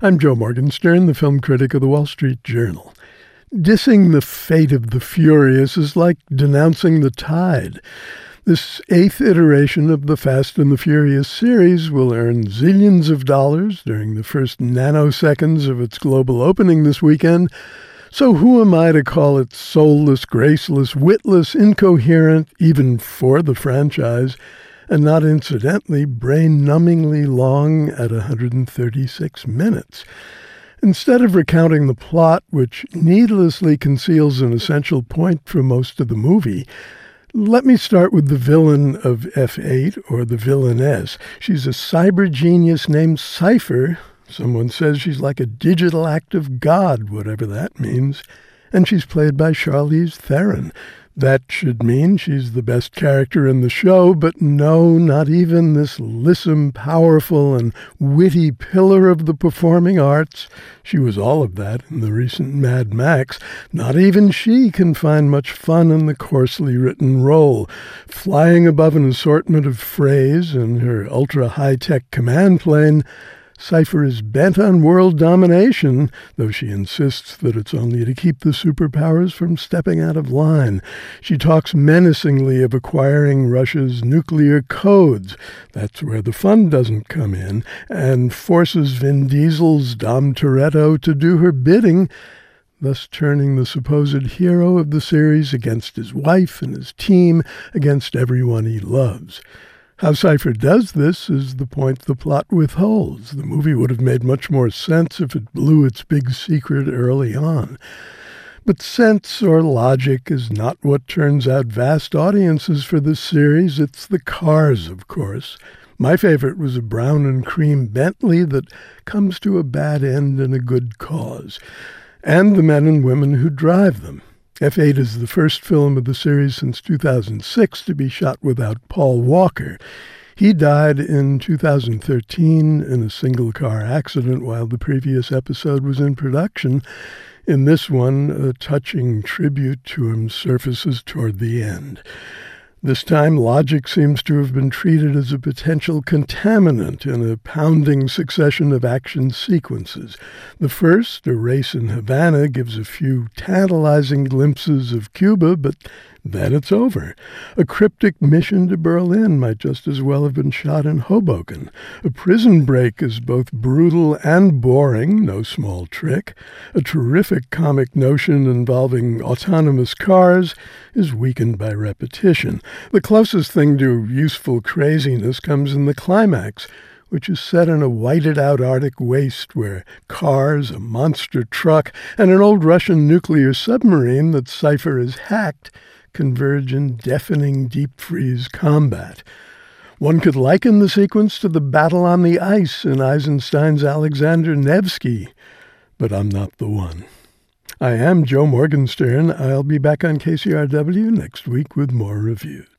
I'm Joe Morgenstern, the film critic of the Wall Street Journal. Dissing the fate of the furious is like denouncing the tide. This 8th iteration of the Fast and the Furious series will earn zillions of dollars during the first nanoseconds of its global opening this weekend. So who am I to call it soulless, graceless, witless, incoherent, even for the franchise, and not incidentally brain-numbingly long at 136 minutes. Instead of recounting the plot, which needlessly conceals an essential point for most of the movie, let me start with the villain of F8, or the villainess. She's a cyber genius named Cypher. Someone says she's like a digital act of God, whatever that means. And she's played by Charlize Theron. That should mean she's the best character in the show, but no, not even this lissom, powerful, and witty pillar of the performing arts. She was all of that in the recent Mad Max. Not even she can find much fun in the coarsely written role. Flying above an assortment of frays in her ultra-high-tech command plane, Cypher is bent on world domination, though she insists that it's only to keep the superpowers from stepping out of line. She talks menacingly of acquiring Russia's nuclear codes. That's where the fun doesn't come in, and forces Vin Diesel's Dom Toretto to do her bidding, thus turning the supposed hero of the series against his wife and his team, against everyone he loves. How Cypher does this is the point the plot withholds. The movie would have made much more sense if it blew its big secret early on. But sense or logic is not what turns out vast audiences for this series. It's the cars, of course. My favorite was a brown and cream Bentley that comes to a bad end in a good cause, and the men and women who drive them. F8 is the first film of the series since 2006 to be shot without Paul Walker. He died in 2013 in a single-car accident while the previous episode was in production. In this one, a touching tribute to him surfaces toward the end. This time, logic seems to have been treated as a potential contaminant in a pounding succession of action sequences. The first, a race in Havana, gives a few tantalizing glimpses of Cuba, but then it's over. A cryptic mission to Berlin might just as well have been shot in Hoboken. A prison break is both brutal and boring, no small trick. A terrific comic notion involving autonomous cars is weakened by repetition. The closest thing to useful craziness comes in the climax, which is set in a whited-out Arctic waste where cars, a monster truck, and an old Russian nuclear submarine that Cypher has hacked converge in deafening deep-freeze combat. One could liken the sequence to the battle on the ice in Eisenstein's Alexander Nevsky, but I'm not the one. I am Joe Morgenstern. I'll be back on KCRW next week with more reviews.